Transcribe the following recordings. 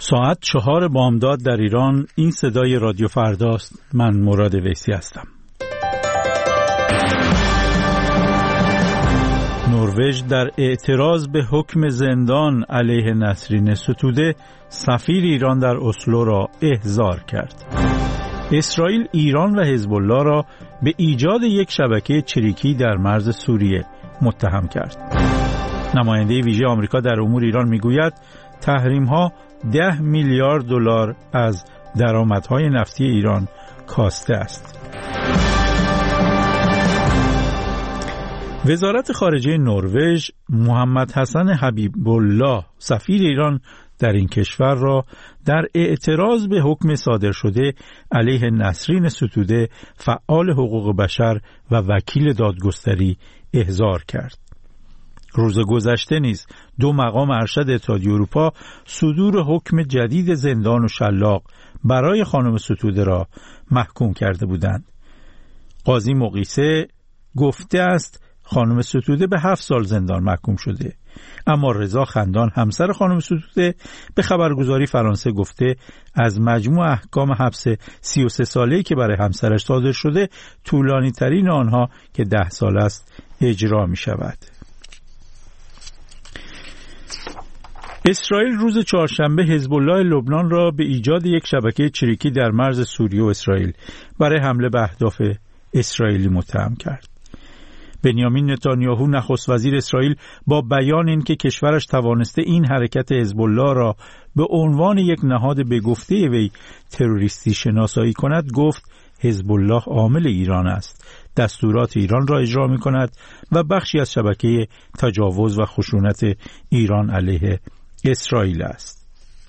ساعت 4 بامداد در ایران. این صدای رادیو فرداست. من مراد ویسی هستم. نروژ در اعتراض به حکم زندان علیه نسرین ستوده سفیر ایران در اسلو را احضار کرد. اسرائیل ایران و حزب الله را به ایجاد یک شبکه چریکی در مرز سوریه متهم کرد. نماینده ویژه آمریکا در امور ایران میگوید تحریم‌ها 10 میلیارد دلار از درآمدهای نفتی ایران کاسته است. وزارت خارجه نروژ محمد حسن حبیب الله سفیر ایران در این کشور را در اعتراض به حکم صادر شده علیه نسرین ستوده فعال حقوق بشر و وکیل دادگستری احضار کرد. روز گذشته نیز 2 مقام ارشد اتحادیه اروپا صدور حکم جدید زندان و شلاق برای خانم ستوده را محکوم کرده بودند. قاضی مقیسه گفته است خانم ستوده به 7 سال زندان محکوم شده، اما رضا خندان همسر خانم ستوده به خبرگزاری فرانسه گفته از مجموع احکام حبس 33 ساله‌ای که برای همسرش صادر شده طولانی ترین آنها که 10 سال است اجرا می شود. اسرائیل روز چهارشنبه حزب الله لبنان را به ایجاد یک شبکه چریکی در مرز سوریه و اسرائیل برای حمله به اهداف اسرائیلی متهم کرد. بنیامین نتانیاهو نخست وزیر اسرائیل با بیان اینکه کشورش توانسته این حرکت حزب الله را به عنوان یک نهاد به گفته وی تروریستی شناسایی کند گفت حزب الله عامل ایران است، دستورات ایران را اجرا می کند و بخشی از شبکه تجاوز و خشونت ایران علیه اسرائیل است.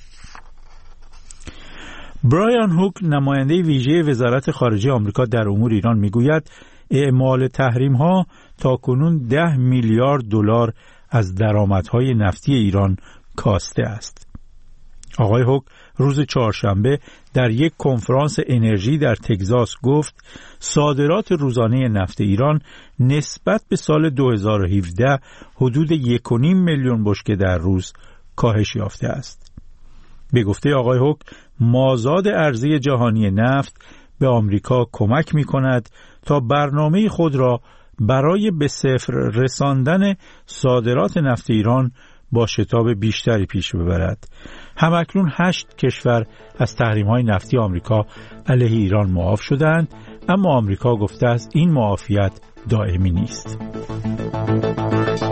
برایان هوک نماینده ویژه وزارت خارجه آمریکا در امور ایران میگوید اعمال تحریم‌ها تاکنون 10 میلیارد دلار از درآمدهای نفتی ایران کاسته است. آقای هوک روز چهارشنبه در یک کنفرانس انرژی در تگزاس گفت صادرات روزانه نفت ایران نسبت به سال 2017 حدود 1.5 میلیون بشکه در روز کاهش یافته است. به گفته آقای هوک مازاد عرضه جهانی نفت به آمریکا کمک می کند تا برنامه خود را برای به صفر رساندن صادرات نفت ایران با شتاب بیشتری پیش ببرد. همکنون 8 کشور از تحریم‌های نفتی آمریکا علیه ایران معاف شدند، اما آمریکا گفته است این معافیت دائمی نیست.